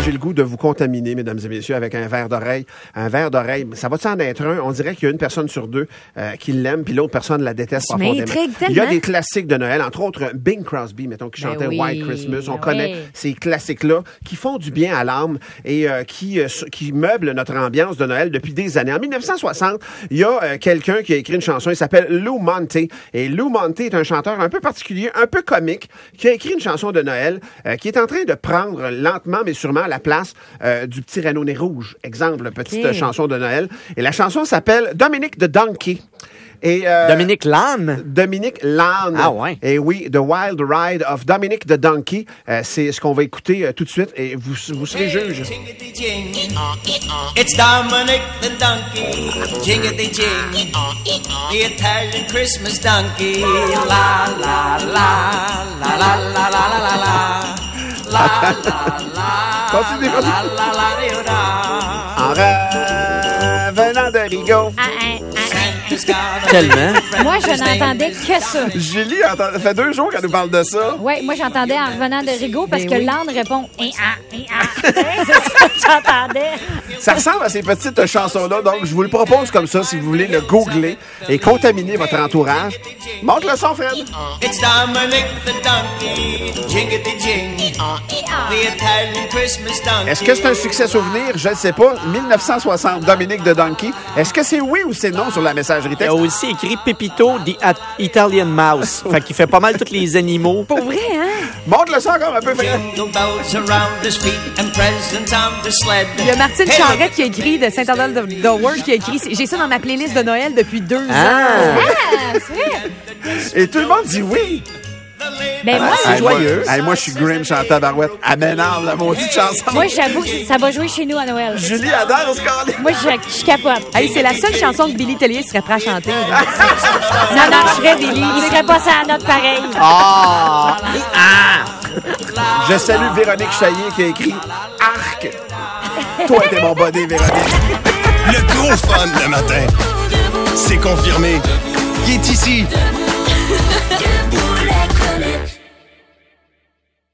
j'ai le goût de vous contaminer, mesdames et messieurs, avec un verre d'oreille. Un verre d'oreille, ça va-tu en être un? On dirait qu'il y a une personne sur deux qui l'aime, puis l'autre personne la déteste profondément. Il y a des classiques de Noël, entre autres Bing Crosby, mettons, qui chantait White Christmas. On connaît ces classiques-là qui font du bien à l'âme et qui meublent notre ambiance de Noël depuis des années. En 1960, il y a quelqu'un qui a écrit une chanson, il s'appelle Lou Monte. Et Lou Monte est un chanteur un peu particulier, un peu comique, qui a écrit une chanson de Noël qui est en train de prendre lentement mais sûrement la place du petit Renault Nez Rouge. Exemple, petite chanson de Noël. Et la chanson s'appelle Dominic the Donkey. Et, Dominic Lann? Dominic Lann. Ah ouais. Et oui, The Wild Ride of Dominic the Donkey. C'est ce qu'on va écouter tout de suite et vous serez juge. It's Dominic the Donkey, jingity jing, the Italian Christmas donkey. La la la la la la la la la la la la. Continue. En revenant de Rigaud. Tellement. Moi, je n'entendais que ça. Julie, ça fait 2 jours qu'elle nous parle de ça. Oui, moi, j'entendais en revenant de Rigaud parce que Land répond « C'est ça que j'entendais. Ça ressemble à ces petites chansons-là, donc je vous le propose comme ça, si vous voulez le googler et contaminer votre entourage. Montre le son, Fred. It's Dominic the Donkey, jingity jing, the Italian Christmas donkey. Est-ce que c'est un succès souvenir? Je ne sais pas. 1960, Dominic the Donkey. Est-ce que c'est oui ou c'est non sur la messagerie Il a texte? aussi écrit Pepito, the Italian Mouse. Fait qu'il fait pas mal tous les animaux. Pour vrai, hein? Montre le son encore un peu, Fred. Jingle bells around his feet and presents on the sled. Il y a Martine Charrette qui a écrit de Saint-Adolphe de Word qui a écrit « J'ai ça dans ma playlist de Noël depuis 2 ans. » Ah, c'est vrai. Et tout le monde dit oui. Ben moi, C'est joyeux. Moi, je suis Grinch en tabarouette. Elle m'énerve, la maudite chanson. moi, j'avoue que ça va jouer chez nous à Noël. Julie adore ce qu'on dit. Moi, je capote. Hey, c'est la seule chanson que Billy Tellier serait prêt à chanter. Non, je serais Billy. Il serait pas ça à notre pareil. Je salue Véronique Chaillé qui a écrit Arc. Toi, t'es mon body, Véronique. Le gros fun le matin. C'est confirmé. Il est ici. Debout les comiques.